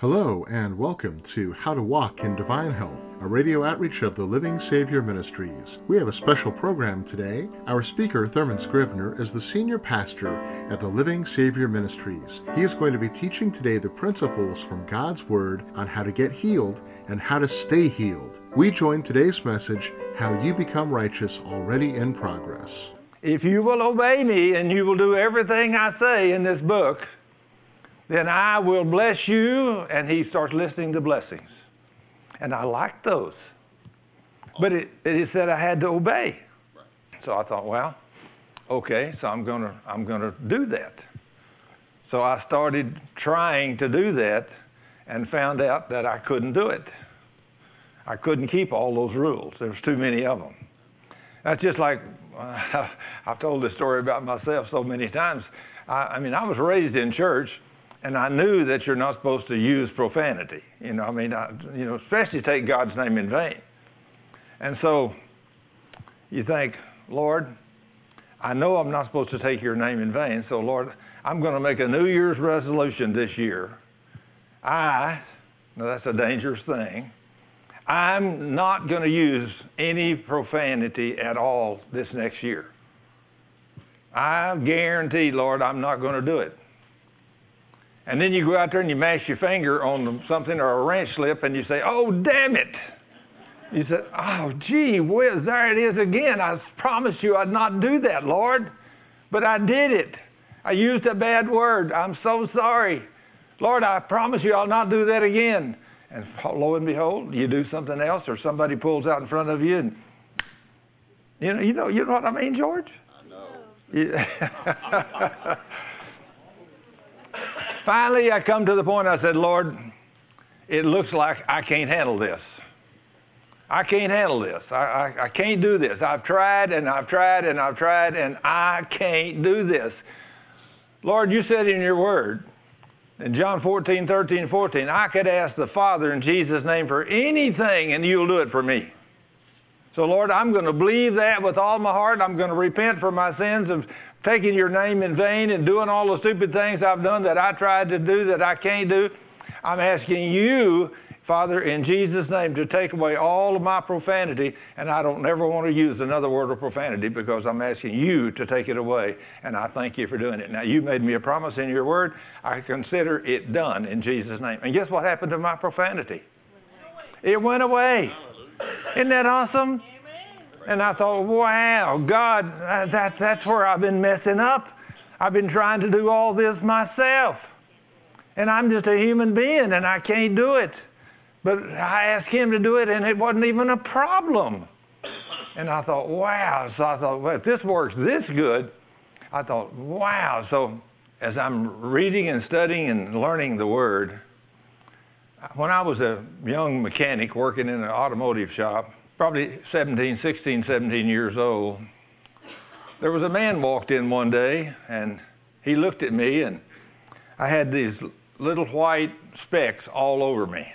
Hello and welcome to How to Walk in Divine Health, a radio outreach of the Living Savior Ministries. We have a special program today. Our speaker, Thurman Scrivener, is the senior pastor at the Living Savior Ministries. He is going to be teaching today the principles from God's Word on how to get healed and how to stay healed. We join today's message, How You Become Righteous, already in progress. If you will obey me and you will do everything I say in this book, then I will bless you. And he starts listing the blessings. And I like those. But it said I had to obey. So I thought, well, okay, so I'm gonna do that. So I started trying to do that and found out that I couldn't do it. I couldn't keep all those rules. There was too many of them. That's just like, I've told this story about myself so many times. I was raised in church, and I knew that you're not supposed to use profanity. Especially take God's name in vain. And so you think, Lord, I know I'm not supposed to take your name in vain, so Lord, I'm going to make a New Year's resolution this year. Now that's a dangerous thing. I'm not going to use any profanity at all this next year. I guarantee, Lord, I'm not going to do it. And then you go out there and you mash your finger on something or a wrench slip and you say, oh, damn it. You say, oh, gee whiz, there it is again. I promised you I'd not do that, Lord. But I did it. I used a bad word. I'm so sorry. Lord, I promise you I'll not do that again. And lo and behold, you do something else or somebody pulls out in front of you. And you know what I mean, George? I know. Yeah. Finally, I come to the point, I said, Lord, it looks like I can't handle this. I can't handle this. I can't do this. I've tried and I've tried and I've tried and I can't do this. Lord, you said in your word, in John 14:13-14, I could ask the Father in Jesus' name for anything and you'll do it for me. So, Lord, I'm going to believe that with all my heart. I'm going to repent for my sins of taking your name in vain and doing all the stupid things I've done that I tried to do that I can't do. I'm asking you, Father, in Jesus' name, to take away all of my profanity, and I don't never want to use another word of profanity because I'm asking you to take it away, and I thank you for doing it. Now, you made me a promise in your word. I consider it done in Jesus' name. And guess what happened to my profanity? It went away. Isn't that awesome? And I thought, wow, God, that's where I've been messing up. I've been trying to do all this myself. And I'm just a human being, and I can't do it. But I asked him to do it, and it wasn't even a problem. And I thought, wow. So I thought, well, if this works this good, I thought, wow. So as I'm reading and studying and learning the Word, when I was a young mechanic working in an automotive shop, probably 16, 17 years old, there was a man walked in one day, and he looked at me, and I had these little white specks all over me.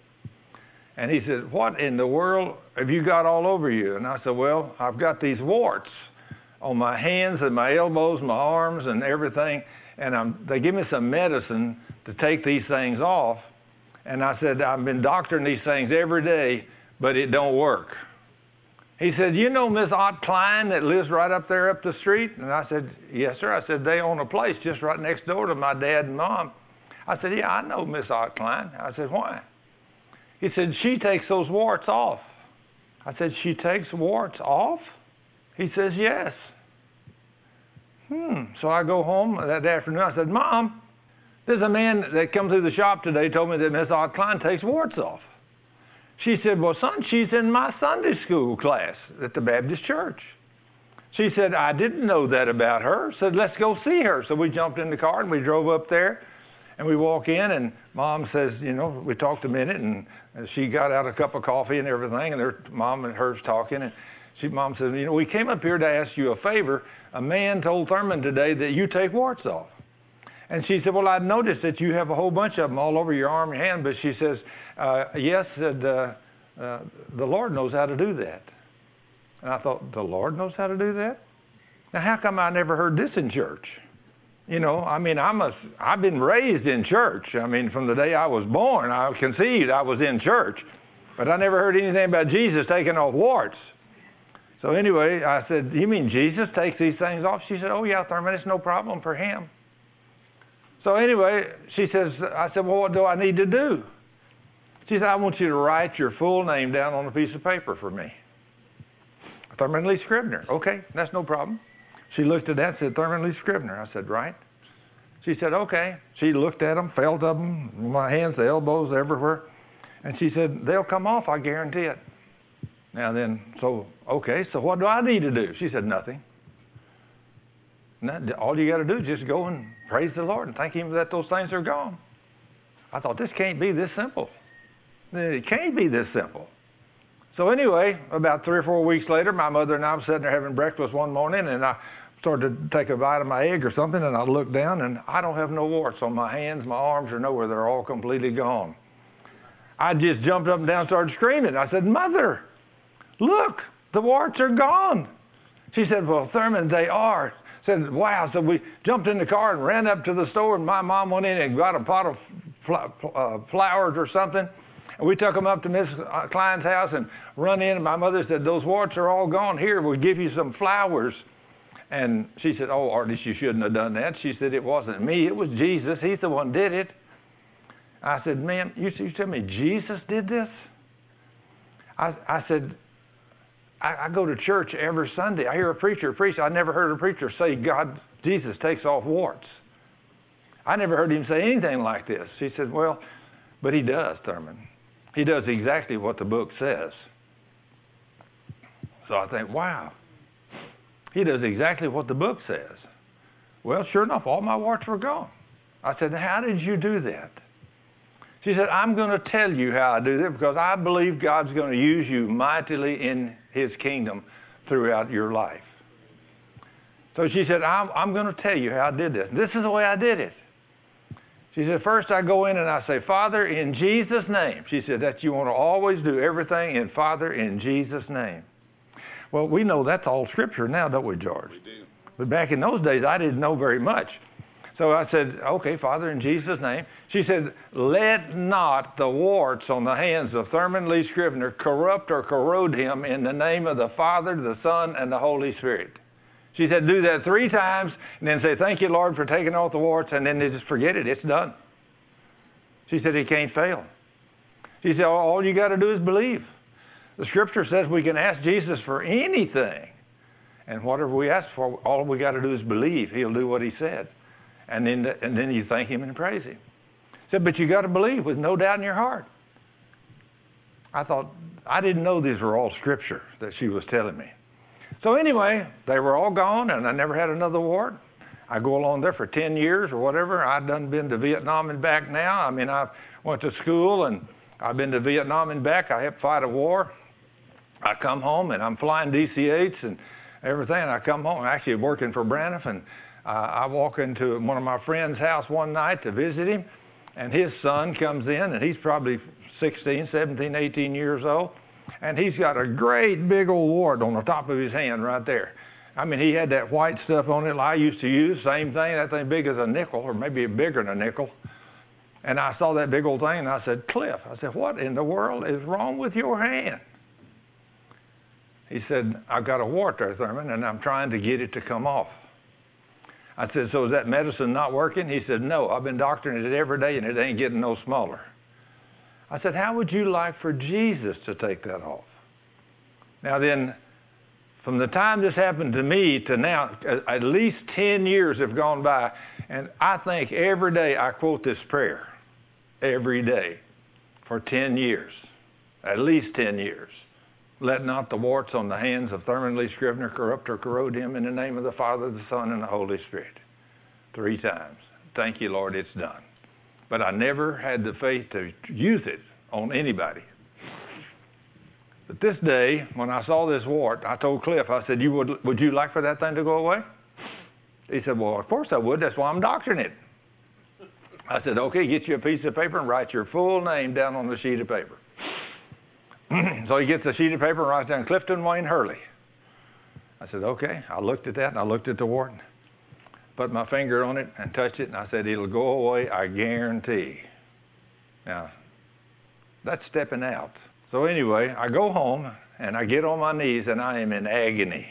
And he said, what in the world have you got all over you? And I said, well, I've got these warts on my hands and my elbows, my arms, and everything, and they give me some medicine to take these things off. And I said, I've been doctoring these things every day, but it don't work. He said, you know Miss Ott Klein that lives right up there up the street? And I said, yes, sir. I said, they own a place just right next door to my dad and mom. I said, yeah, I know Miss Ott Klein. I said, why? He said, she takes those warts off. I said, she takes warts off? He says, yes. So I go home that afternoon. I said, Mom, there's a man that come through the shop today told me that Miss Ott Klein takes warts off. She said, well, son, she's in my Sunday school class at the Baptist church. She said, I didn't know that about her. Said, let's go see her. So we jumped in the car and we drove up there. And we walk in and Mom says, we talked a minute and she got out a cup of coffee and everything. And their Mom and her's talking. And Mom said, we came up here to ask you a favor. A man told Thurman today that you take warts off. And she said, well, I noticed that you have a whole bunch of them all over your arm and hand. But she says, yes, the Lord knows how to do that. And I thought, the Lord knows how to do that? Now, how come I never heard this in church? You know, I mean, I've been raised in church. I mean, from the day I was born, I conceived, I was in church. But I never heard anything about Jesus taking off warts. So anyway, I said, you mean Jesus takes these things off? She said, oh yeah, Thurman, it's no problem for him. So anyway, I said, well, what do I need to do? She said, I want you to write your full name down on a piece of paper for me. Thurman Lee Scribner. Okay, that's no problem. She looked at that and said, Thurman Lee Scribner. I said, right. She said, okay. She looked at them, felt of them, my hands, the elbows, everywhere. And she said, they'll come off, I guarantee it. Now then, okay, so what do I need to do? She said, nothing. All you got to do is just go and praise the Lord and thank Him that those things are gone. I thought, this can't be this simple. It can't be this simple. So anyway, about 3 or 4 weeks later, my mother and I were sitting there having breakfast one morning, and I started to take a bite of my egg or something, and I looked down, and I don't have no warts on my hands, my arms, or nowhere. They're all completely gone. I just jumped up and down and started screaming. I said, Mother, look, the warts are gone. She said, well, Thurman, they are. I said, wow. So we jumped in the car and ran up to the store, and my mom went in and got a pot of flowers or something. And we took them up to Miss Klein's house and run in, and my mother said, those warts are all gone. Here, we'll give you some flowers. And she said, oh, Artis, you shouldn't have done that. She said, it wasn't me. It was Jesus. He's the one did it. I said, ma'am, you tell me Jesus did this? I said, I go to church every Sunday. I hear a preacher preach. I never heard a preacher say, Jesus takes off warts. I never heard him say anything like this. She said, well, but he does, Thurman. He does exactly what the book says. So I think, wow. He does exactly what the book says. Well, sure enough, all my warts were gone. I said, how did you do that? She said, I'm going to tell you how I do that because I believe God's going to use you mightily in His kingdom throughout your life. So she said, I'm going to tell you how I did this. This is the way I did it. She said, first I go in and I say, Father, in Jesus' name. She said, that you want to always do everything in Father, in Jesus' name. Well, we know that's all Scripture now, don't we, George? We do. But back in those days, I didn't know very much. So I said, okay, Father, in Jesus' name. She said, let not the warts on the hands of Thurman Lee Scribner corrupt or corrode him in the name of the Father, the Son, and the Holy Spirit. She said, do that 3 times, and then say, thank you, Lord, for taking off the warts, and then they just forget it. It's done. She said, he can't fail. She said, all you got to do is believe. The Scripture says we can ask Jesus for anything. And whatever we ask for, all we got to do is believe. He'll do what He said. And then you thank Him and praise Him. Said, but you got to believe with no doubt in your heart. I thought, I didn't know these were all Scripture that she was telling me. So anyway, they were all gone, and I never had another wart. I go along there for 10 years or whatever. I've done been to Vietnam and back now. I mean, I went to school, and I've been to Vietnam and back. I helped fight a war. I come home, and I'm flying DC-8s and everything. And I come home, I'm actually working for Braniff, and I walk into one of my friend's house one night to visit him, and his son comes in, and he's probably 16, 17, 18 years old, and he's got a great big old wart on the top of his hand right there. I mean, he had that white stuff on it I used to use, same thing, that thing big as a nickel, or maybe bigger than a nickel. And I saw that big old thing, and I said, Cliff, I said, what in the world is wrong with your hand? He said, I've got a wart there, Thurman, and I'm trying to get it to come off. I said, so is that medicine not working? He said, no, I've been doctoring it every day, and it ain't getting no smaller. I said, how would you like for Jesus to take that off? Now then, from the time this happened to me to now, at least 10 years have gone by, and I think every day I quote this prayer, every day, for 10 years, at least 10 years. Let not the warts on the hands of Thurman Lee Scribner corrupt or corrode him in the name of the Father, the Son, and the Holy Spirit. 3 times. Thank you, Lord, it's done. But I never had the faith to use it on anybody. But this day, when I saw this wart, I told Cliff, I said, would you like for that thing to go away? He said, well, of course I would. That's why I'm doctoring it. I said, okay, get you a piece of paper and write your full name down on the sheet of paper. So he gets a sheet of paper and writes down Clifton Wayne Hurley. I said, okay. I looked at that, and I looked at the wart. put my finger on it and touched it, and I said, it'll go away, I guarantee. Now, that's stepping out. So anyway, I go home, and I get on my knees, and I am in agony.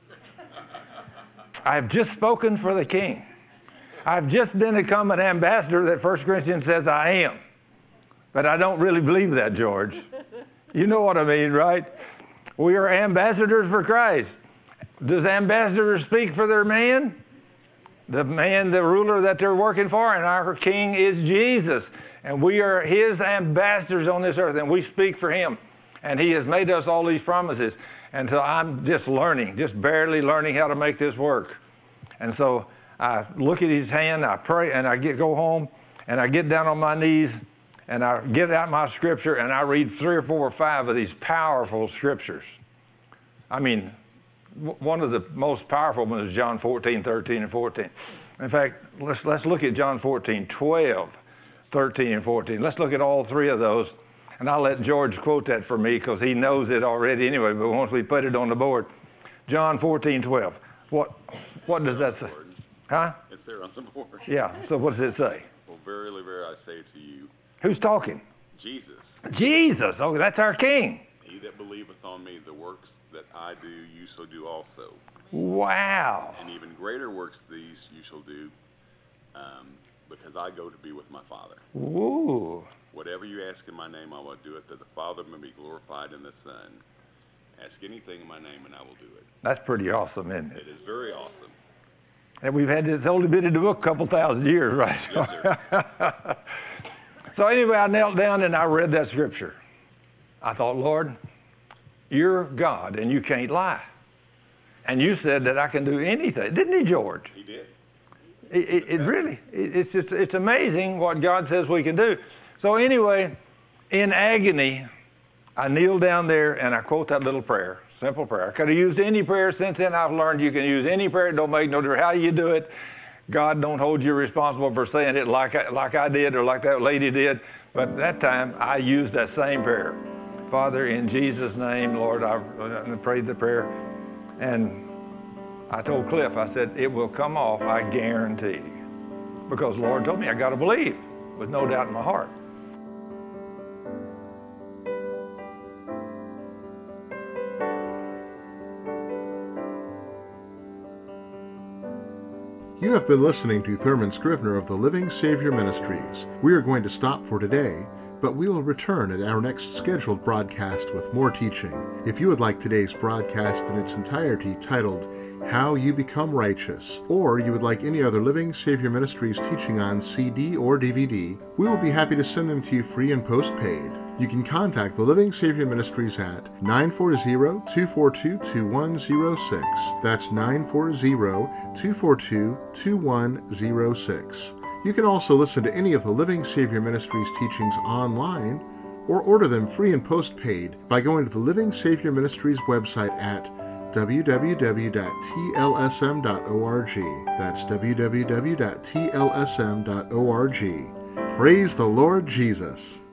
I've just spoken for the King. I've just become an ambassador that 1 Corinthians says I am. But I don't really believe that, George. You know what I mean, right? We are ambassadors for Christ. Does ambassadors speak for their man? The man, the ruler that they're working for, and our King is Jesus. And we are His ambassadors on this earth, and we speak for Him. And He has made us all these promises. And so I'm just learning, just barely learning how to make this work. And so I look at His hand, I pray, and I go home, and I get down on my knees, and I get out my scripture, and I read 3 or 4 or 5 of these powerful scriptures. I mean, one of the most powerful ones is John 14, 13, and 14. In fact, let's look at John 14, 12, 13, and 14. Let's look at all 3 of those. And I'll let George quote that for me because he knows it already anyway, but once we put it on the board. John 14, 12. What does that say? Huh? It's there on the board. Yeah, so what does it say? Well, verily, verily, I say to you. Who's talking? Jesus. Jesus. Oh, that's our King. He that believeth on me, the works that I do, you shall do also. Wow. And even greater works these you shall do, because I go to be with my Father. Ooh. Whatever you ask in my name, I will do it, that the Father may be glorified in the Son. Ask anything in my name, and I will do it. That's pretty awesome, isn't it? It is very awesome. And we've had this only been in the book a couple thousand years, right? Yes, sir. So anyway, I knelt down and I read that scripture. I thought, Lord, you're God and you can't lie. And you said that I can do anything. Didn't He, George? He did. It's amazing what God says we can do. So anyway, in agony, I kneel down there and I quote that little prayer, simple prayer. I could have used any prayer. Since then I've learned you can use any prayer. It don't make no difference how you do it. God don't hold you responsible for saying it like I did or like that lady did. But that time I used that same prayer. Father, in Jesus' name, Lord, I prayed the prayer. And I told Cliff, I said, it will come off, I guarantee. Because the Lord told me I got to believe with no doubt in my heart. You have been listening to Thurman Scrivener of the Living Savior Ministries. We are going to stop for today, but we will return at our next scheduled broadcast with more teaching. If you would like today's broadcast in its entirety titled, How You Become Righteous, or you would like any other Living Savior Ministries teaching on CD or DVD, we will be happy to send them to you free and postpaid. You can contact the Living Savior Ministries at 940-242-2106. That's 940-242-2106. You can also listen to any of the Living Savior Ministries teachings online or order them free and postpaid by going to the Living Savior Ministries website at www.tlsm.org. That's www.tlsm.org. Praise the Lord Jesus.